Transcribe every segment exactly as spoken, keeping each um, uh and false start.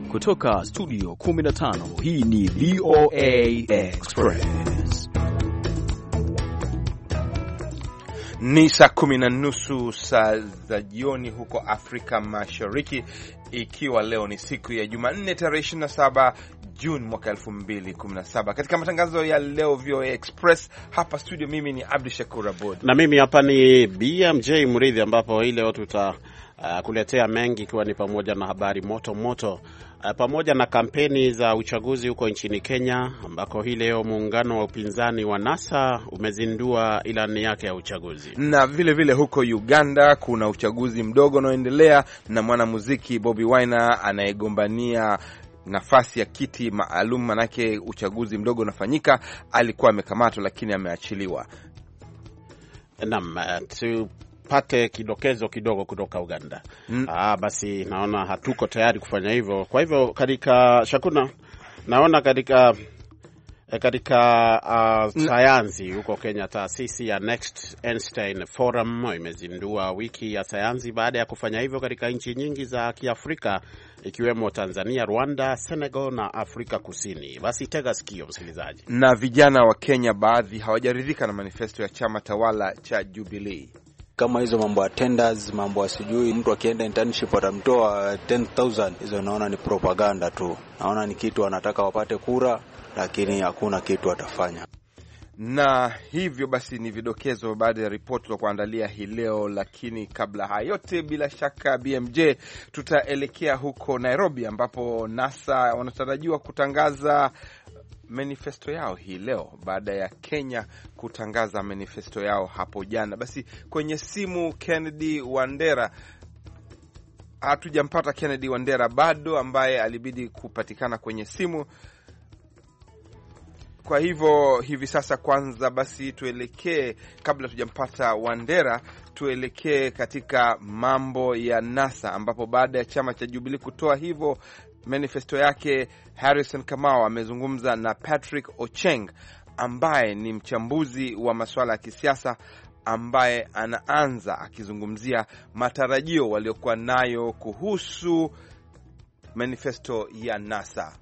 Kutoka studio kumi na tano, hii ni V O A Express. Ni saa kumi na nusu saa za jioni huko Afrika Mashariki, ikiwa leo ni siku ya Jumanne tarehe ishirini na saba Juni mwaka elfu mbili kumi na saba. Katika matangazo ya leo V O A Express hapa studio, mimi ni Abdi Shakur Abud na mimi hapa ni B M J Mridhi, ambapo hii leo tuta uh, kuletea mengi, ikiwa ni pamoja na habari moto moto uh, pamoja na kampeni za uchaguzi huko nchini Kenya, ambako hii leo muungano wa upinzani wa NASA umezindua ilani yake ya uchaguzi. Na vile vile huko Uganda kuna uchaguzi mdogo unaoendelea, na mwanamuziki Bobi Wine anayegombania nafasi ya kiti maalum, manake uchaguzi mdogo unafanyika, alikuwa amekamatwa lakini ameachiliwa. Naam, tupate kidokezo kidogo kutoka Uganda. Mm. Ah, basi naona hatuko tayari kufanya hivyo. Kwa hivyo katika Shakuna, naona katika katika uh, sayansi huko Kenya, taasisi ya Next Einstein Forum imezindua wiki ya sayansi baada ya kufanya hivyo katika nchi nyingi za Kiafrika, ikiwemo Tanzania, Rwanda, Senegal na Afrika Kusini. Basi tega sikio msikilizaji. Na vijana wa Kenya baadhi hawajaridhika na manifesto ya chama tawala cha Jubilee. Kama hizo mambo ya tenders, mambo sijui mtu akienda internship atamtoa ten thousand, hizo naona ni propaganda tu. Naona ni kitu anataka wapate kura, lakini hakuna kitu atafanya. Na hivyo basi ni vidokezo baada ya ripoti za kuandalia hii leo, lakini kabla haya yote, bila shaka B M J, tutaelekea huko Nairobi ambapo NASA wanatarajiwa kutangaza manifesto yao hii leo baada ya Kenya kutangaza manifesto yao hapo jana. Basi kwenye simu Kennedy Wandera, hatujampata Kennedy Wandera bado, ambaye alibidi kupatikana kwenye simu. Kwa hivyo hivi sasa, kwanza basi tuelekee, kabla tujampata Wandera, tuelekee katika mambo ya NASA, ambapo baada ya chama cha Jubilee kutoa hivyo manifesto yake, Harrison Kamau amezungumza na Patrick Ocheng ambaye ni mchambuzi wa masuala ya kisiasa, ambaye anaanza akizungumzia matarajio waliokuwa nayo kuhusu manifesto ya NASA.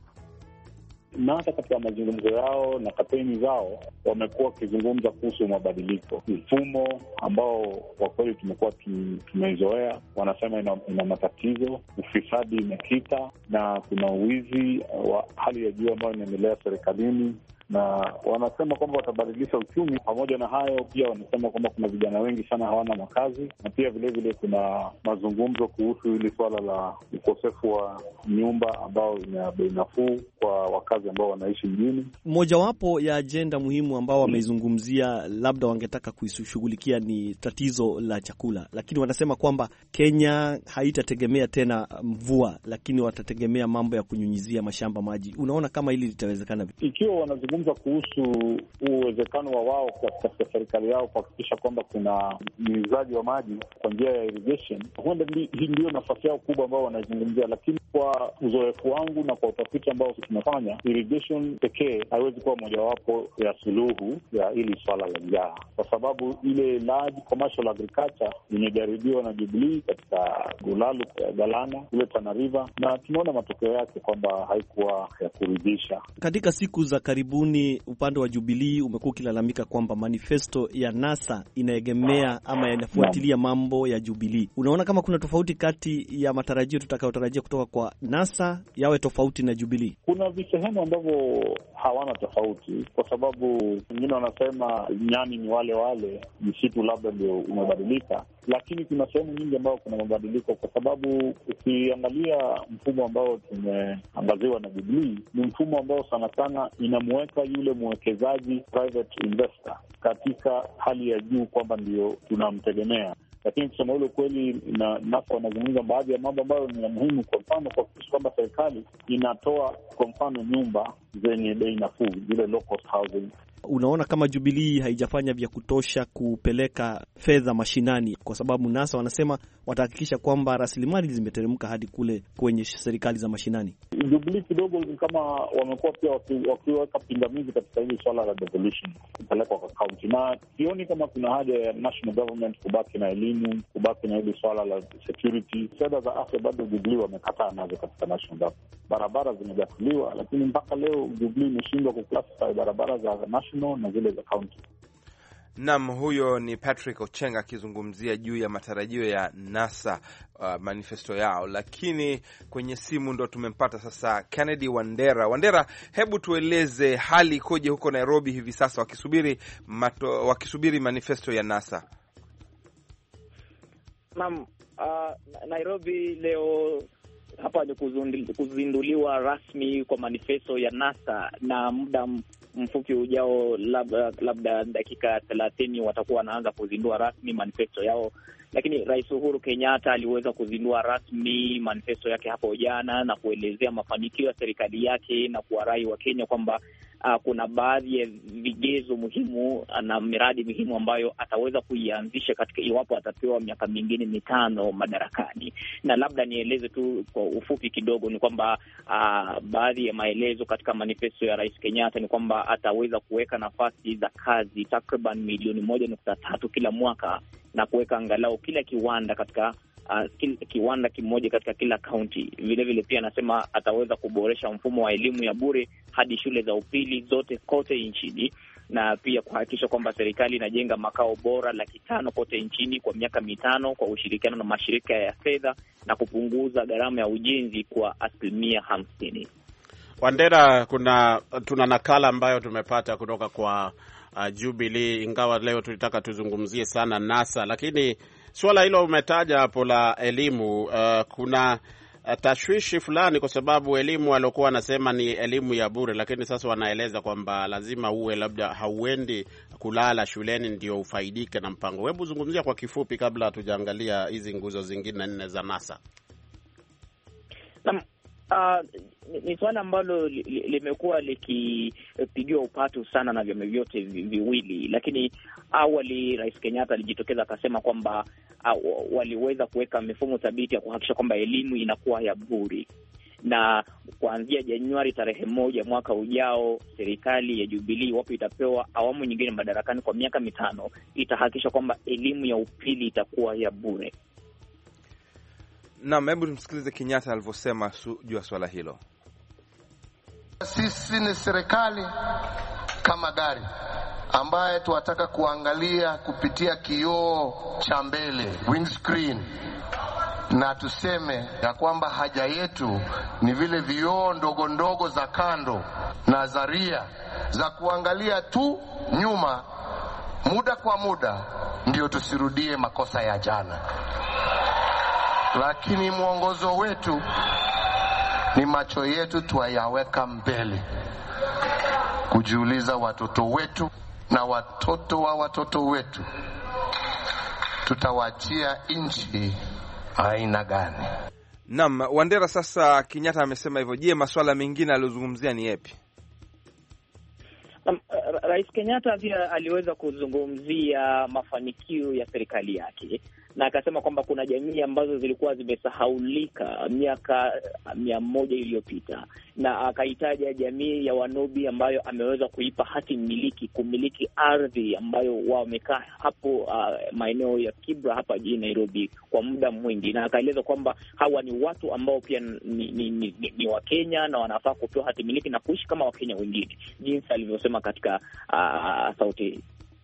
NASA katika mazungumzo yao na kampeni zao wamekuwa wakizungumza kuhusu mabadiliko, mfumo ambao kwa kweli tumekuwa tumeizoea. Wanasema ina, ina matatizo, ufisadi imekita, na kuna uwizi wa hali ya juu ambao inaendelea serikalini, na wanasema kwamba watabadilisha uchumi. Pamoja na hayo, pia wanasema kwamba kuna vijana wengi sana hawana makazi, na pia vile vile kuna mazungumzo kuhusu hili swala la ukosefu wa nyumba ambao ina bei nafuu kwa wakazi ambao wanaishi mjini. Mojawapo ya ajenda muhimu ambao wameizungumzia, labda wangetaka kuishughulikia, ni tatizo la chakula, lakini wanasema kwamba Kenya haitategemea tena mvua, lakini watategemea mambo ya kunyunyizia mashamba maji. Unaona kama hili litawezekana vipi? Ikiwa wanazungumza kuhusu uwezekano wa wao katika serikali yao kuhakikisha kwamba kuna unyunyizaji wa maji kwa njia ya irrigation, huenda hii ndio nafasi yao kubwa ambao wanazungumzia. Lakini kwa uzoefu wangu na kwa utafiti ambao tunafanya, irrigation pekee haiwezi kuwa mojawapo ya suluhu ya hili swala la njaa, kwa sababu ile large commercial agriculture imejaribiwa na Jubilee katika Gulalu, Galana, kule Tana River, na tunaona matokeo yake kwamba haikuwa ya kuridhisha. Katika siku za karibuni upande wa Jubilee umekuwa ukilalamika kwamba manifesto ya NASA inaegemea ama inafuatilia mambo ya Jubilee. Unaona kama kuna tofauti kati ya matarajio tutakayotarajia kutoka kwa NASA yawe tofauti na Jubilee? Kuna visehemu ambavyo hawana tofauti, kwa sababu wengine wanasema nyani ni wale wale, msitu labda ndio umebadilika, lakini kuna sehemu nyingi ambayo kuna mabadiliko, kwa sababu ukiangalia mfumo ambao tumeangaziwa na Jubilee ni mfumo ambao sana sana inamweka yule mwekezaji private investor katika hali ya juu, kwamba ndio tunamtegemea. Lakini kusema ule kweli, na NASA wanazungumza baadhi ya mambo ambayo ni muhimu, kwa mfano kuhakikisha kwamba serikali inatoa kwa mfano nyumba zenye bei nafuu, zile low cost housing. unaona kama Jubilee haijafanya vya kutosha kupeleka fedha mashinani, kwa sababu NASA wanasema watahakikisha kwamba rasilimali zimeteremka hadi kule kwenye serikali za mashinani. Jubilee kidogo kama wamekuwa pia wakiweka pingamizi katika hili swala la devolution kupelekwa kwa county, na sioni kama kuna haja ya national government kubaki na elimu, kubaki na hili swala la security. Fedha za afya bado Jubilee wamekataa nazo katika national government. Barabara zimejatuliwa, lakini mpaka leo Jubilee imeshindwa kuclassify barabara za national na zile za county. Naam, huyo ni Patrick Ochenga akizungumzia juu ya matarajio ya NASA, uh, manifesto yao. Lakini kwenye simu ndo tumempata sasa Kennedy Wandera. Wandera, hebu tueleze hali ikoje huko Nairobi hivi sasa wakisubiri mato, wakisubiri manifesto ya NASA? Naam, uh, Nairobi leo hapa ni kuzinduliwa rasmi kwa manifesto ya NASA, na muda mfupi ujao, labda, labda dakika thelathini watakuwa wanaanza kuzindua rasmi manifesto yao. Lakini Rais Uhuru Kenyatta aliweza kuzindua rasmi manifesto yake hapo jana na kuelezea mafanikio ya serikali yake na kuwarai wa Kenya kwamba uh, kuna baadhi ya vigezo muhimu na miradi muhimu ambayo ataweza kuianzisha katika iwapo atapewa miaka mingine mitano madarakani. Na labda nieleze tu kwa ufupi kidogo ni kwamba uh, baadhi ya maelezo katika manifesto ya Rais Kenyatta ni kwamba ataweza kuweka nafasi za kazi takriban milioni moja nukta tatu kila mwaka na kuweka angalau kila kiwanda katika uh, kila, kiwanda kimoja katika kila kaunti. Vile vile pia anasema ataweza kuboresha mfumo wa elimu ya bure hadi shule za upili zote kote nchini, na pia kuhakikisha kwamba serikali inajenga makao bora laki tano kote nchini kwa miaka mitano kwa ushirikiano na mashirika ya fedha na kupunguza gharama ya ujenzi kwa asilimia hamsini. Wandera, kuna tuna nakala ambayo tumepata kutoka kwa uh, Jubilee, ingawa leo tulitaka tuzungumzie sana NASA, lakini swala hilo umetaja hapo la elimu, uh, kuna uh, tashwishi fulani kwa sababu elimu waliokuwa wanasema ni elimu ya bure, lakini sasa wanaeleza kwamba lazima uwe labda hauendi kulala shuleni ndio ufaidike na mpango. Hebu zungumzia kwa kifupi kabla hatujaangalia hizi nguzo zingine nne za NASA. Naam. Uh, ni swala ambalo limekuwa li, likipigiwa upatu sana na vyama vyote viwili, lakini awali Rais Kenyatta alijitokeza akasema kwamba uh, waliweza kuweka mifumo thabiti ya kuhakikisha kwamba elimu inakuwa ya bure, na kuanzia Januari tarehe moja mwaka ujao serikali ya Jubilee wapo itapewa awamu nyingine madarakani kwa miaka mitano, itahakikisha kwamba elimu ya upili itakuwa ya bure. Naam, hebu tumsikilize Kenyatta alivyosema juu ya swala hilo. Sisi ni serikali kama gari ambaye tunataka kuangalia kupitia kioo cha mbele, windscreen, na tuseme ya kwamba haja yetu ni vile vioo ndogo ndogo za kando na zaria za kuangalia tu nyuma muda kwa muda, ndio tusirudie makosa ya jana. Lakini mwongozo wetu ni macho yetu tuyaweka mbele, kujiuliza watoto wetu na watoto wa watoto wetu tutawachia nchi aina gani? Naam, Wandera, sasa Kenyatta amesema hivyo. Je, masuala mengine aliyozungumzia ni yapi? Um, Rais Kenyatta pia aliweza kuzungumzia mafanikio ya serikali yake na akasema kwamba kuna jamii ambazo zilikuwa zimesahaulika miaka mia moja iliyopita, na akaitaja jamii ya Wanubi ambayo ameweza kuipa hati miliki kumiliki ardhi ambayo wao wamekaa hapo uh, maeneo ya Kibra hapa jijini Nairobi kwa muda mwingi, na akaeleza kwamba hawa ni watu ambao pia ni, ni, ni, ni, ni Wakenya na wanafaa kupewa hati miliki na kuishi kama Wakenya wengine, jinsi alivyosema katika uh, sauti.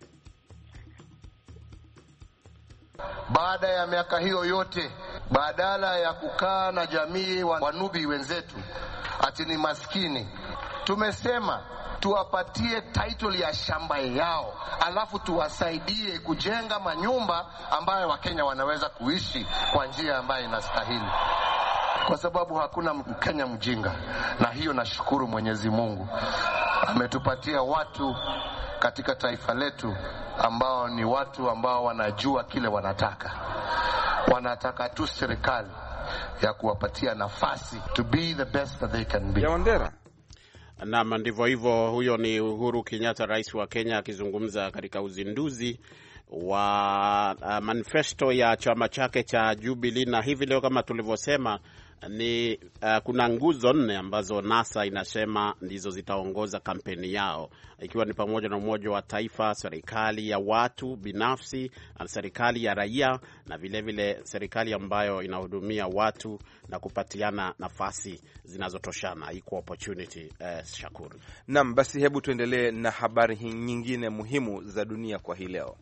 Baada ya miaka hiyo yote, badala ya kukaa na jamii wa Wanubi wenzetu ati ni maskini, tumesema tuwapatie title ya shamba yao, alafu tuwasaidie kujenga manyumba ambayo Wakenya wanaweza kuishi kwa njia ambayo inastahili, kwa sababu hakuna Mkenya mjinga. Na hiyo nashukuru Mwenyezi Mungu ametupatia watu katika taifa letu ambao ni watu ambao wanajua kile wanataka. Wanataka tu serikali ya kuwapatia nafasi to be the best that they can be. Ya Wandera. Naam, ndivyo hivyo. Huyo ni Uhuru Kenyatta, rais wa Kenya, akizungumza katika uzinduzi wa uh, manifesto ya chama chake cha Jubilee. Na hivi leo kama tulivyosema ni uh, kuna nguzo nne ambazo NASA inasema ndizo zitaongoza kampeni yao, ikiwa ni pamoja na umoja wa taifa, serikali ya watu binafsi, serikali ya raia na vile vile serikali ambayo inahudumia watu na kupatiana nafasi zinazotoshana, equal opportunity. Uh, Shakuru. Naam, basi hebu tuendelee na habari nyingine muhimu za dunia kwa hii leo.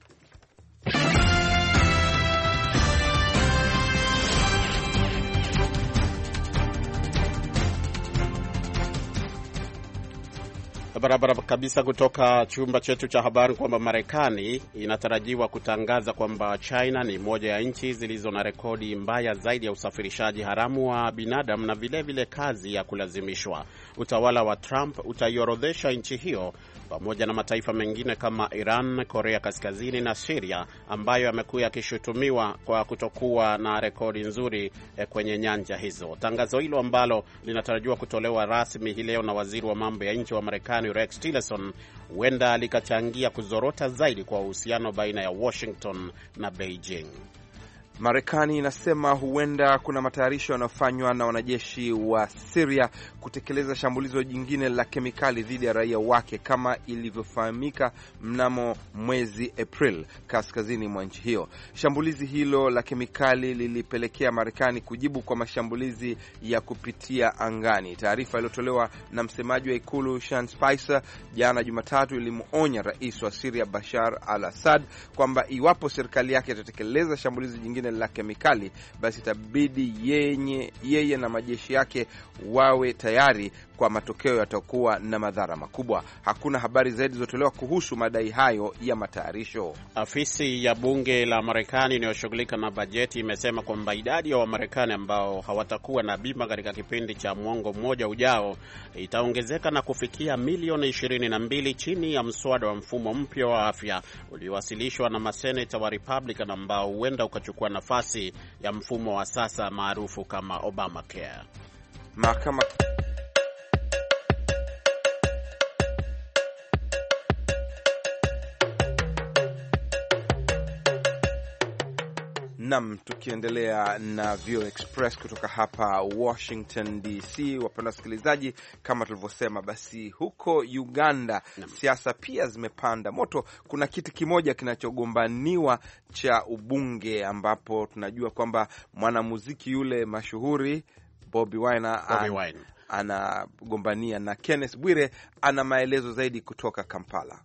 Barabara kabisa kutoka chumba chetu cha habari kwamba Marekani inatarajiwa kutangaza kwamba China ni moja ya nchi zilizo na rekodi mbaya zaidi ya usafirishaji haramu wa binadamu na vile vile kazi ya kulazimishwa. Utawala wa Trump utaiorodhesha nchi hiyo pamoja na mataifa mengine kama Iran, Korea Kaskazini na Syria ambayo yamekuwa yakishutumiwa kwa kutokuwa na rekodi nzuri kwenye nyanja hizo. Tangazo hilo ambalo linatarajiwa kutolewa rasmi hii leo na waziri wa mambo ya nje wa Marekani Rex Tillerson huenda likachangia kuzorota zaidi kwa uhusiano baina ya Washington na Beijing. Marekani inasema huenda kuna matayarisho yanayofanywa na wanajeshi wa Syria kutekeleza shambulizo jingine la kemikali dhidi ya raia wake kama ilivyofahamika mnamo mwezi April kaskazini mwa nchi hiyo. Shambulizi hilo la kemikali lilipelekea Marekani kujibu kwa mashambulizi ya kupitia angani. Taarifa iliyotolewa na msemaji wa ikulu Sean Spicer jana Jumatatu ilimuonya rais wa Syria Bashar al-Assad kwamba iwapo serikali yake itatekeleza shambulizi jingine la kemikali basi itabidi yenye yeye na majeshi yake wawe tayari kwa matokeo yatakuwa na madhara makubwa. Hakuna habari zaidi zilizotolewa kuhusu madai hayo ya matayarisho. Afisi ya bunge la Marekani inayoshughulika na bajeti imesema kwamba idadi ya Wamarekani ambao hawatakuwa na bima katika kipindi cha mwongo mmoja ujao itaongezeka na kufikia milioni ishirini na mbili chini ya mswada wa mfumo mpya wa afya uliowasilishwa na maseneta wa Republican ambao huenda ukachukua nafasi ya mfumo wa sasa maarufu kama Obamacare. Mahakama Nam, tukiendelea na V O Express kutoka hapa Washington D C. Wapenda wasikilizaji, kama tulivyosema, basi huko Uganda siasa pia zimepanda moto. Kuna kiti kimoja kinachogombaniwa cha ubunge ambapo tunajua kwamba mwanamuziki yule mashuhuri Bobi Wine an, anagombania, na Kenneth Bwire ana maelezo zaidi kutoka Kampala.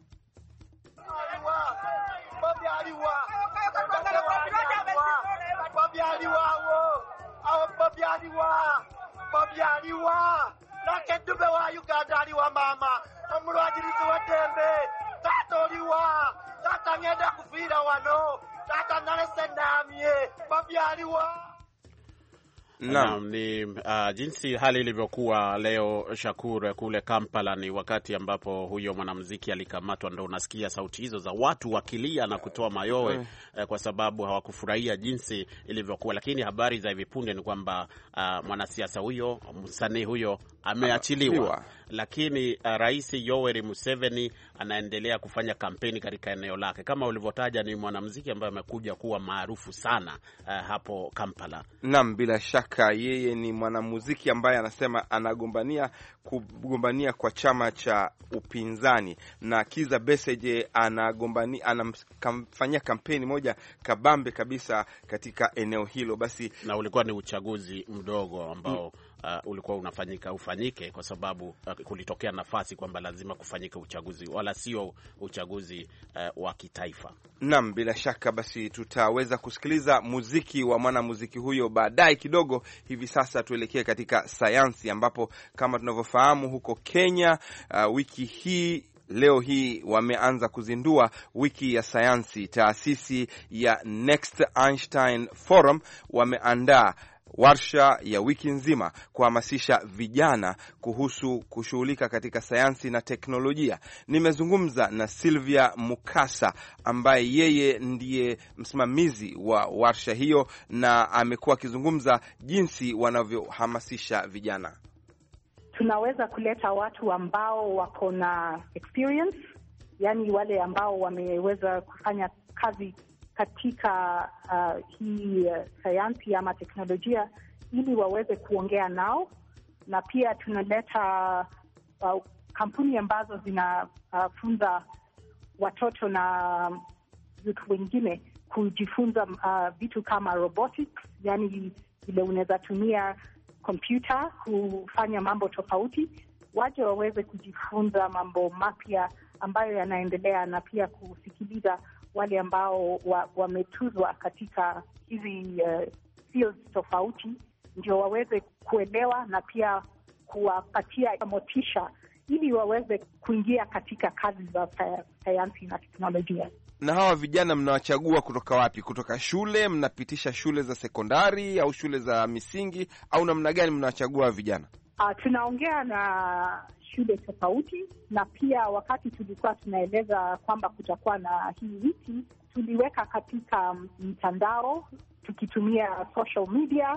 Naam, ni uh, jinsi hali ilivyokuwa leo Shakur kule Kampala ni wakati ambapo huyo mwanamuziki alikamatwa, ndio unasikia sauti hizo za watu wakilia na kutoa mayowe mm. eh, kwa sababu hawakufurahia jinsi ilivyokuwa. Lakini habari za hivi punde ni kwamba uh, mwanasiasa huyo, msanii huyo ameachiliwa. Lakini uh, Rais Yoweri Museveni anaendelea kufanya kampeni katika eneo lake. Kama ulivyotaja, ni mwanamuziki ambaye amekuja kuwa maarufu sana uh, hapo Kampala. Naam, bila shaka yeye ni mwanamuziki ambaye anasema anagombania kugombania kwa chama cha upinzani, na Kiza Besigye anagombania anamfanyia kampeni moja kabambe kabisa katika eneo hilo. Basi na ulikuwa ni uchaguzi mdogo ambao mm. Uh, ulikuwa unafanyika ufanyike kwa sababu uh, kulitokea nafasi kwamba lazima kufanyika uchaguzi, wala sio uchaguzi uh, wa kitaifa. Naam, bila shaka basi tutaweza kusikiliza muziki wa mwanamuziki huyo baadaye kidogo. Hivi sasa tuelekee katika sayansi, ambapo kama tunavyofahamu huko Kenya uh, wiki hii leo hii wameanza kuzindua wiki ya sayansi. Taasisi ya Next Einstein Forum wameandaa warsha ya wiki nzima kuhamasisha vijana kuhusu kushughulika katika sayansi na teknolojia. Nimezungumza na Sylvia Mukasa ambaye yeye ndiye msimamizi wa warsha hiyo, na amekuwa akizungumza jinsi wanavyohamasisha vijana. tunaweza kuleta watu ambao wako na experience, yani wale ambao wameweza kufanya kazi katika uh, hii uh, sayansi ama teknolojia, ili waweze kuongea nao. Na pia tunaleta uh, kampuni ambazo zinafunza uh, watoto na vitu wengine kujifunza uh, vitu kama robotics, yani vile unaweza tumia kompyuta kufanya mambo tofauti, waje waweze kujifunza mambo mapya ambayo yanaendelea, na pia kusikiliza wale ambao wametuzwa wa katika hizi uh, fields tofauti, ndio waweze kuelewa na pia kuwapatia motisha ili waweze kuingia katika kazi za sayansi na teknolojia. Na hawa vijana mnawachagua kutoka wapi? Kutoka shule? Mnapitisha shule za sekondari au shule za misingi, au namna gani mnawachagua vijana? Uh, tunaongea na shule tofauti, na pia wakati tulikuwa tunaeleza kwamba kutakuwa na hii wiki, tuliweka katika mtandao tukitumia social media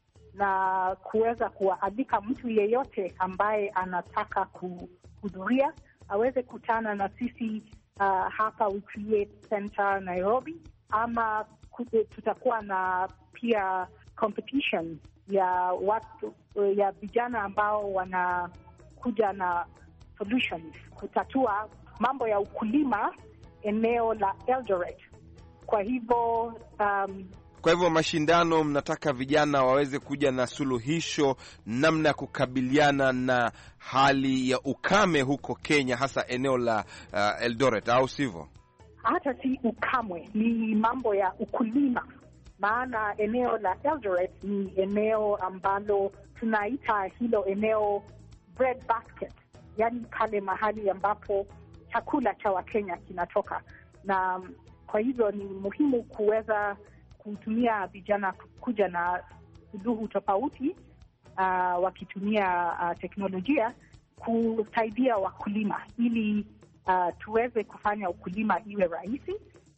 na kuweza kualika mtu yeyote ambaye anataka kuhudhuria aweze kutana na sisi uh, hapa We Create Center Nairobi, ama tutakuwa na pia competition ya watu ya vijana ambao wanakuja na solutions kutatua mambo ya ukulima eneo la Eldoret. Kwa hivyo um, Kwa hivyo mashindano, mnataka vijana waweze kuja na suluhisho namna ya kukabiliana na hali ya ukame huko Kenya, hasa eneo la uh, Eldoret, au sivyo? Hata si ukamwe, ni mambo ya ukulima. Maana eneo la Eldoret ni eneo ambalo tunaita hilo eneo bread basket, yani pale mahali ambapo chakula cha Wakenya kinatoka. Na kwa hivyo ni muhimu kuweza kutumia vijana kuja na suluhu tofauti, uh, wakitumia uh, teknolojia kusaidia wakulima ili uh, tuweze kufanya ukulima iwe rahisi.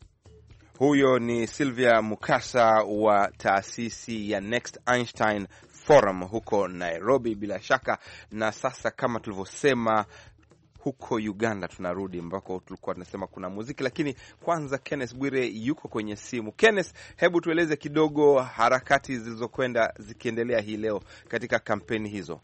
Huyo ni Sylvia Mukasa wa taasisi ya Next Einstein Forum huko Nairobi, bila shaka. Na sasa kama tulivyosema, huko Uganda tunarudi ambako tulikuwa tunasema kuna muziki, lakini kwanza Kenneth Bwire yuko kwenye simu. Kenneth, hebu tueleze kidogo harakati zilizokwenda zikiendelea hii leo katika kampeni hizo.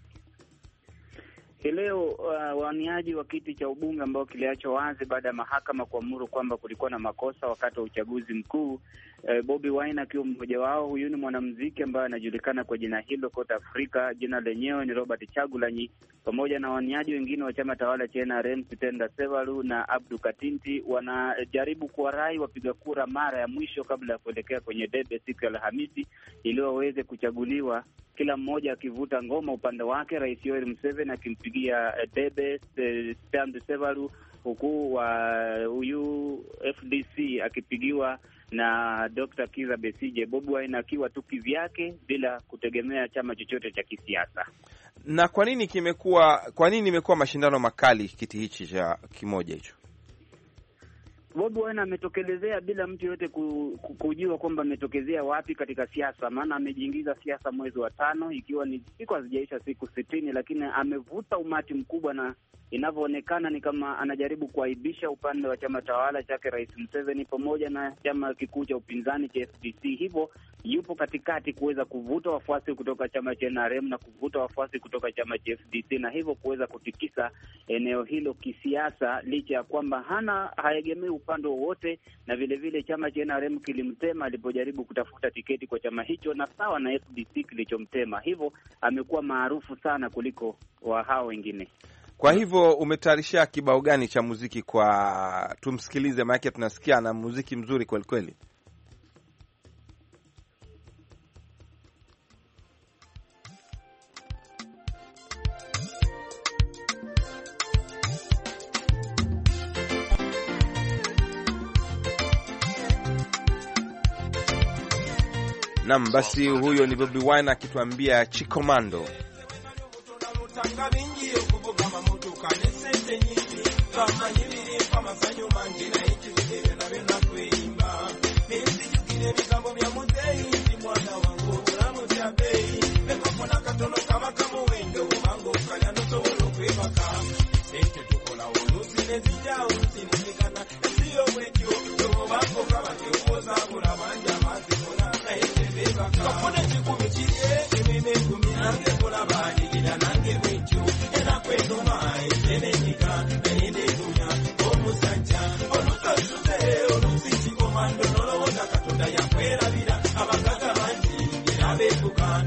Hii leo uh, waniaji wa kiti cha ubunge ambao kiliachwa wazi baada ya mahakama kuamuru kwamba kulikuwa na makosa wakati wa uchaguzi mkuu. Uh, Bobi Wine akiwa mmoja wao. Huyu ni mwanamuziki ambaye anajulikana kwa jina hilo kote Afrika. Jina lenyewe ni Robert Chagulanyi, pamoja na waniaji wengine wa chama tawala cha N R M, Sitenda Sevalu na Abdu Katinti, wanajaribu kuwarai wapiga kura mara ya mwisho kabla ya kuelekea kwenye debe siku ya Alhamisi ili waweze kuchaguliwa, kila mmoja akivuta ngoma upande wake, Rais Yoweri Museveni akimpigia debe Sitenda Sevalu, huku wa huyu F D C akipigiwa na Doctor Kizza Besigye, Bobi Wine akiwa tu kivyake bila kutegemea chama chochote cha kisiasa. Na kwa nini kimekuwa kwa nini imekuwa mashindano makali kiti hichi cha kimoja hicho? Bobi Wine ametokelezea bila mtu yote ku, ku, kujua kwamba ametokezea wapi katika siasa, maana amejiingiza siasa mwezi wa tano, ikiwa ni siku hazijaisha siku sitini, lakini amevuta umati mkubwa, na inavyoonekana ni kama anajaribu kuaibisha upande wa chama tawala chake Rais Museveni pamoja na chama kikuu cha upinzani cha F D C. Hivyo yupo katikati kuweza kuvuta wafuasi kutoka chama cha N R M na kuvuta wafuasi kutoka chama cha F D C, na hivyo kuweza kutikisa eneo hilo kisiasa, licha ya kwamba hana haegemei upande wowote, na vile vile chama cha N R M kilimtema alipojaribu kutafuta tiketi kwa chama hicho, na sawa na F D C kilichomtema. Hivyo amekuwa maarufu sana kuliko wa hao wengine. Kwa hivyo umetayarisha kibao gani cha muziki kwa tumsikilize, maana tunasikia na muziki mzuri kweli kweli? Naam, basi huyo ni Bobi Wine akituambia Chikomando. Mwana wangu ulamu tia bei, mekofuna katono kama kamu wendo, mangu kali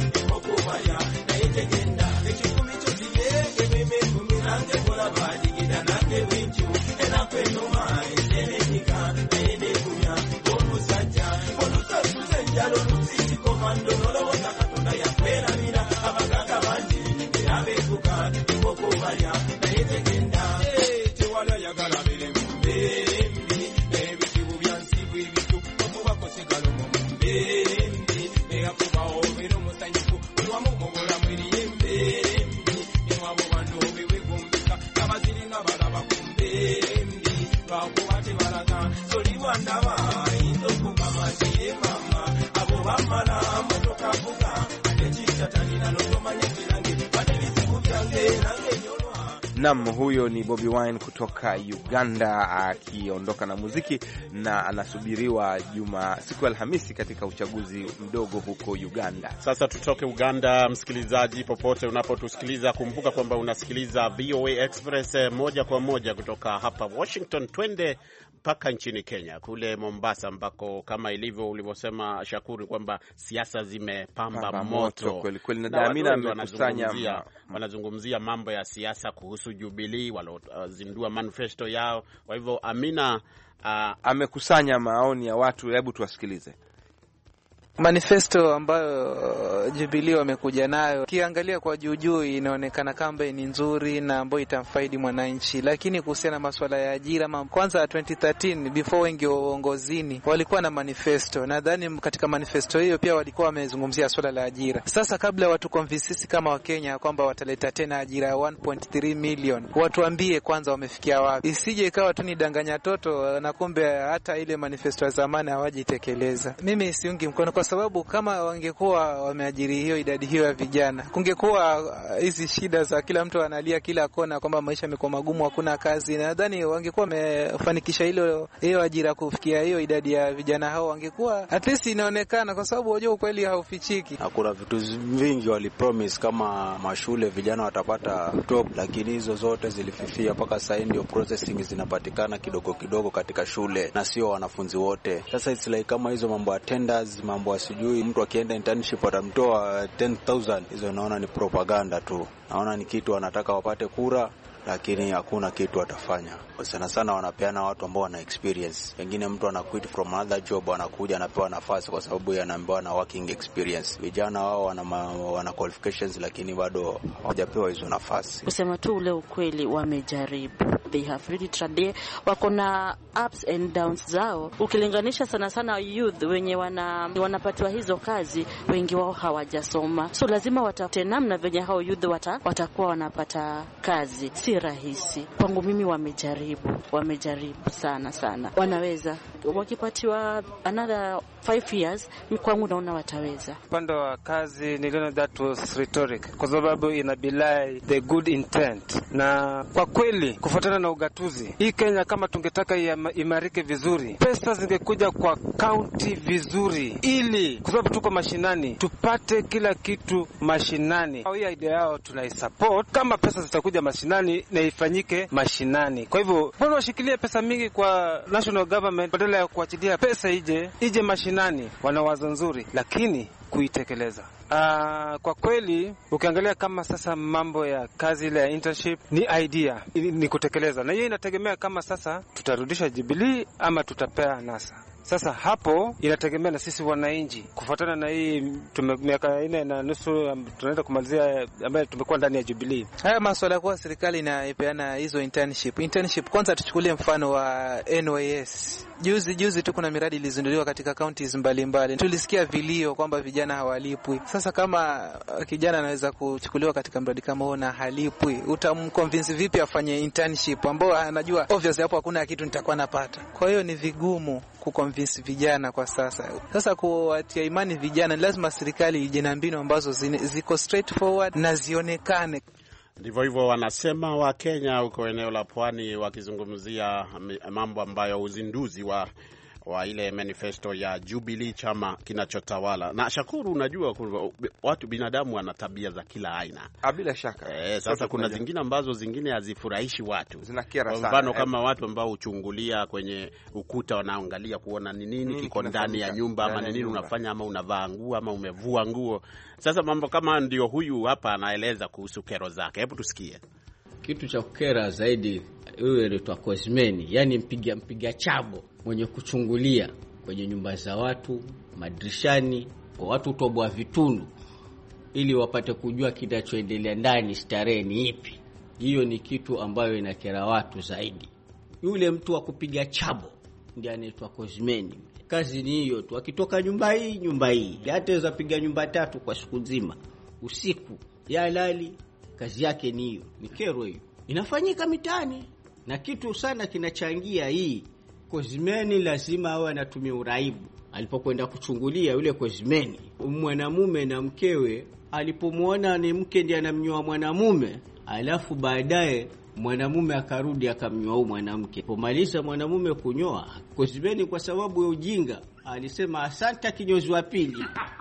Nam, huyo ni Bobi Wine kutoka Uganda akiondoka na muziki, na anasubiriwa juma siku ya Alhamisi katika uchaguzi mdogo huko Uganda. Sasa tutoke Uganda, msikilizaji, popote unapotusikiliza, kumbuka kwamba unasikiliza V O A Express moja kwa moja kutoka hapa Washington. Twende mpaka nchini Kenya, kule Mombasa, ambako kama ilivyo ulivyosema Shakuri kwamba siasa zimepamba Pamba moto kweli kweli, na Damina amekusanya wanazungumzia mambo ya siasa kuhusu Jubilee walozindua uh, manifesto yao. Kwa hivyo Amina uh, amekusanya maoni ya watu, hebu tuwasikilize. Manifesto ambayo Jubilee wamekuja nayo, kiangalia kwa juu juu inaonekana kama ni nzuri na ambayo itamfaidi mwananchi, lakini kuhusiana na masuala ya ajira, kwanza twenty thirteen before wengi uongozini walikuwa na manifesto. Nadhani katika manifesto hiyo pia walikuwa wamezungumzia swala la ajira. Sasa kabla watu convince kama wa Kenya kwamba wataleta tena ajira one point three million, watuambie kwanza wamefikia wapi, isije ikawa tu ni danganya toto na kumbe hata ile manifesto ya zamani hawajitekeleza. Mimi siungi mkono, kwa sababu kama wangekuwa wameajiri hiyo idadi hiyo ya vijana, kungekuwa hizi shida za kila mtu analia kila kona kwamba maisha yamekuwa magumu, hakuna kazi. Nadhani wangekuwa wamefanikisha hilo hiyo ajira kufikia hiyo idadi ya vijana hao, wangekuwa at least inaonekana, kwa sababu wajua ukweli haufichiki. Hakuna vitu vingi walipromise kama mashule vijana watapata top, lakini hizo zote zilififia. Mpaka sasa ndio processing zinapatikana kidogo kidogo katika shule na sio wanafunzi wote. Sasa it's like kama hizo mambo ya tenders, mambo sijui mtu akienda internship atamtoa ten thousand, hizo naona ni propaganda tu. Naona ni kitu wanataka wapate kura, lakini hakuna kitu watafanya. Sana sana wanapeana watu ambao wana experience. Wengine mtu ana quit from another job anakuja anapewa nafasi kwa sababu anaambiwa na working experience. Vijana wao wana wana qualifications lakini bado hawajapewa hizo nafasi. Kusema tu ule ukweli, wamejaribu. They have really tried. Wako na ups and downs zao. Ukilinganisha sana sana youth wenye wana wanapatiwa hizo kazi, wengi wao hawajasoma. So lazima watafute namna venye hao youth wata, watakuwa wanapata kazi. Si rahisi. Kwangu mimi wamejaribu. Wamejaribu sana sana. Wanaweza. Wakipatiwa another five years, kwangu naona wataweza. Upande wa kazi niliona that was rhetoric, kwa sababu inabilai the good intent. Na kwa kweli kufuatana na ugatuzi, hii Kenya kama tungetaka imarike vizuri, pesa zingekuja kwa county vizuri, ili kwa sababu tuko mashinani tupate kila kitu mashinani. Hii idea yao tunaisupport, kama pesa zitakuja mashinani na ifanyike mashinani. Kwa hivyo mbona washikilie pesa mingi kwa national government badala ya kuachilia pesa ije ije mashinani? Wana wazo nzuri lakini kuitekeleza. Uh, kwa kweli ukiangalia kama sasa mambo ya kazi ile ya internship ni idea, ni kutekeleza, na hiyo inategemea kama sasa tutarudisha Jubilee ama tutapea NASA. Sasa hapo inategemea na sisi wananchi, kufuatana na hii miaka nne na nusu tunaenda kumalizia ambayo tumekuwa ndani ya Jubilee. Haya masuala kwa serikali inapeana hizo internship. Internship kwanza tuchukulie mfano wa N Y S. Juzi juzi tu kuna miradi ilizinduliwa katika counties mbalimbali. Tulisikia vilio kwamba vijana hawalipwi. Sasa kama kijana anaweza kuchukuliwa katika mradi kama huo na halipwi, utamconvince vipi afanye internship ambao anajua obviously hapo hakuna kitu nitakuwa napata? Kwa hiyo ni vigumu kuconvince vijana kwa sasa. Sasa kuwatia imani vijana, lazima serikali ije na mbinu ambazo ziko straightforward na zionekane. Ndivyo hivyo wanasema wa Kenya huko eneo la Pwani, wakizungumzia mambo ambayo uzinduzi wa wa ile manifesto ya Jubilee, chama kinachotawala. Na Shakuru, unajua watu binadamu wana tabia za kila aina. Bila shaka. Eh, sasa kuna zingine ambazo zingine hazifurahishi watu. Zinakera sana. Kwa mfano kama watu ambao uchungulia kwenye ukuta, wanaangalia kuona ni nini kiko ndani ya nyumba ama ni nini unafanya, ama unavaa nguo ama umevua nguo. Sasa mambo kama ndio huyu hapa anaeleza kuhusu kero zake. Hebu tusikie. Kitu cha kukera zaidi huyo anaitwa Kozmeni, yani mpiga mpiga chabo mwenye kuchungulia kwenye nyumba za watu, madirishani, kwa watu toboa vitundu ili wapate kujua kinachoendelea ndani, starehe ni ipi. Hiyo ni kitu ambayo inakera watu zaidi. Yule mtu wa kupiga chabo ndiye anaitwa Kozmeni. Kazi ni hiyo tu, akitoka nyumba hii nyumba hii, hata aweza piga nyumba tatu kwa siku nzima. Usiku ya lali, kazi yake ni hiyo. Ni kero hiyo. Inafanyika mitaani na kitu sana kinachangia hii. Kozmeni lazima awe anatumia uraibu. Alipokwenda kuchungulia yule Kozmeni, mwanamume na mkewe, alipomuona ni mke ndiye anamnyoa mwanamume, alafu baadaye mwanamume akarudi akamnyoa huyo mwanamke. Pomaliza mwanamume kunyoa, Kozmeni kwa sababu ya ujinga alisema asante kinyozi wa pili.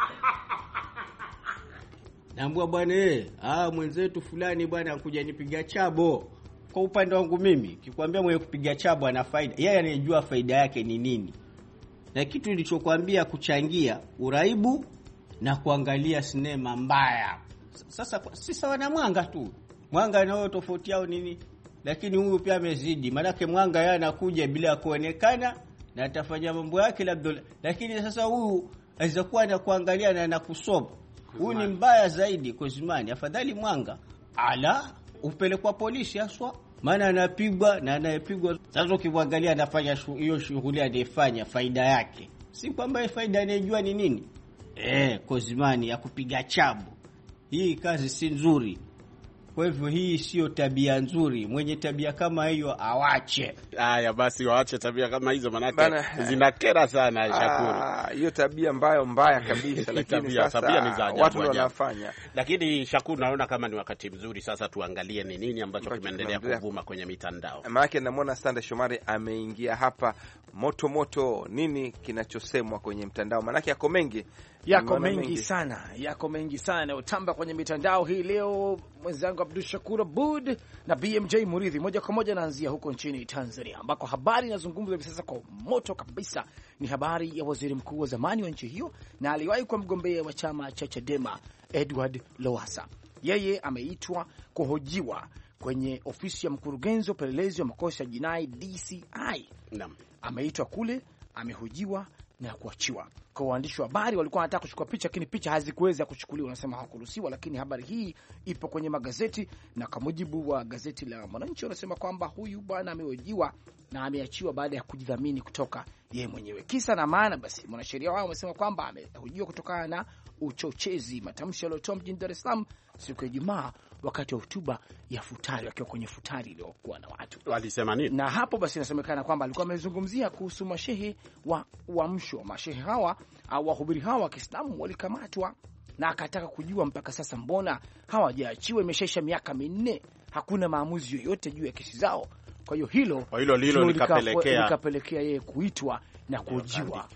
Naambia bwana eh, ah mwenzetu fulani bwana akuja nipiga chabo. Kwa upande wangu mimi, kikwambia mwenye kupiga chabo ana faida, yeye anajua faida yake ni nini. Na kitu nilichokuambia kuchangia uraibu na kuangalia sinema mbaya. Sasa si sawa na Mwanga tu. Mwanga nao tofauti yao nini? Lakini huyu pia amezidi. Maana Mwanga yeye anakuja bila kuonekana na atafanya mambo yake labda, lakini sasa huyu aweza kuwa na kuangalia na anakusoma. Huyu ni mbaya zaidi Kozmani. Afadhali Mwanga ala upelekwa polisi haswa, maana anapigwa na anayepigwa. Sasa ukimwangalia anafanya hiyo shughuli anayefanya, faida yake si kwamba faida anayejua ni nini. Eh, Kozmani ya kupiga chabo, hii kazi si nzuri. Kwa hivyo hii sio tabia nzuri. Mwenye tabia kama hiyo awache. Haya basi waache tabia kama hizo, manake zinakera sana Shakuru. Ah, hiyo tabia mbaya mbaya kabisa, lakini tabia, sasa tabia ni za ajabu, watu wanafanya. Lakini Shakuru, naona kama ni wakati mzuri sasa tuangalie ni nini ambacho kimeendelea kuvuma kwenye mitandao. Maana namuona Sande Shomari ameingia hapa moto moto. Nini kinachosemwa kwenye mtandao? Maana yako mengi. Yako mengi, mengi sana, yako mengi sana utamba kwenye mitandao hii leo. Mwenzangu Abdul Shakur Abud na B M J Muridhi, moja kwa moja naanzia huko nchini Tanzania, ambako habari inazungumzwa hivi sasa kwa moto kabisa. Ni habari ya waziri mkuu wa zamani wa nchi hiyo na aliwahi kuwa mgombea wa chama cha Chadema, Edward Lowassa. Yeye ameitwa kuhojiwa kwenye ofisi ya mkurugenzi wa upelelezi wa makosa ya jinai D C I. Naam. Ameitwa kule, amehojiwa na kuachiwa. Kwa waandishi wa habari walikuwa wanataka kuchukua picha, lakini picha hazikuweza kuchukuliwa, wanasema hawakuruhusiwa. Lakini habari hii ipo kwenye magazeti, na kwa mujibu wa gazeti la Mwananchi wanasema kwamba huyu bwana amehojiwa na ameachiwa baada ya kujidhamini kutoka yeye mwenyewe. Kisa na maana, basi mwanasheria wao wamesema kwamba amehojiwa kutokana na uchochezi, matamshi aliyotoa mjini Dar es Salaam siku ya Ijumaa wakati wa hotuba ya futari, akiwa kwenye futari iliyokuwa na watu. Walisema nini? Na hapo basi inasemekana kwamba alikuwa amezungumzia kuhusu mashehe wa uamsho. Mashehe hawa au wahubiri hawa wa Kiislamu walikamatwa, na akataka kujua mpaka sasa mbona hawajaachiwa, imeshaisha miaka minne, hakuna maamuzi yoyote juu ya kesi zao. Kwa hiyo hilo hilo lilo likapelekea likapelekea yeye kuitwa na kujiwa.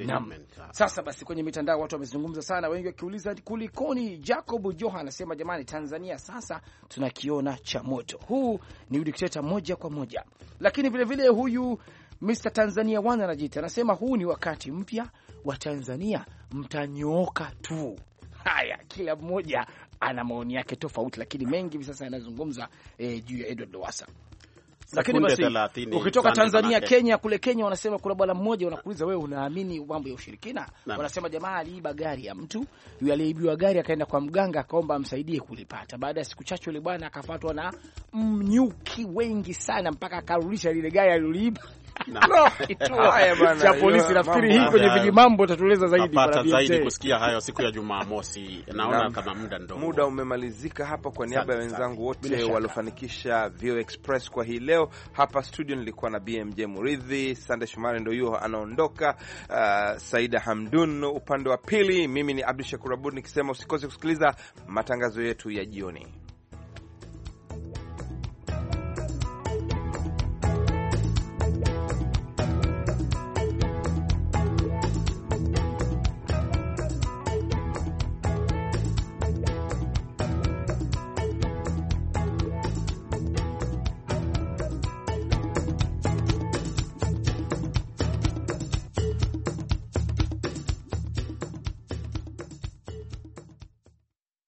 Sasa basi kwenye mitandao watu wamezungumza sana, wengi wakiuliza kulikoni. Jacob Joha anasema jamani, Tanzania sasa tunakiona cha moto. Huu ni udikteta moja kwa moja. Lakini vile vile huyu Mister Tanzania One anajiita, anasema huu ni wakati mpya wa Tanzania, mtanyooka tu. Haya, kila mmoja ana maoni yake tofauti, lakini mengi hivi sasa yanazungumza eh, juu ya Edward Lowassa. Lakini basi ukitoka Tanzania, Kenya, kule Kenya wanasema kuna bwana mmoja, unakuuliza wewe unaamini mambo ya ushirikina? Wanasema jamaa aliiba gari ya mtu, yule aliyeibiwa gari akaenda kwa mganga akaomba amsaidie kulipata. Baada ya siku chache yule bwana akafuatwa na mnyuki wengi sana mpaka akarudisha lile gari aliloliiba. Haya bwana, cha polisi. Nafikiri hii kwenye viji mambo tatueleza zaidi para zaidi kusikia hayo siku ya Jumamosi. Naona kama muda ndio muda umemalizika hapa. Kwa niaba ya wenzangu wote waliofanikisha Vio Express kwa hii leo, hapa studio nilikuwa na B M J Muridhi, Sande Shumari ndio yuo anaondoka, uh, Saida Hamdun upande wa pili, mimi ni Abdul Shakur Abud nikisema usikose kusikiliza matangazo yetu ya jioni.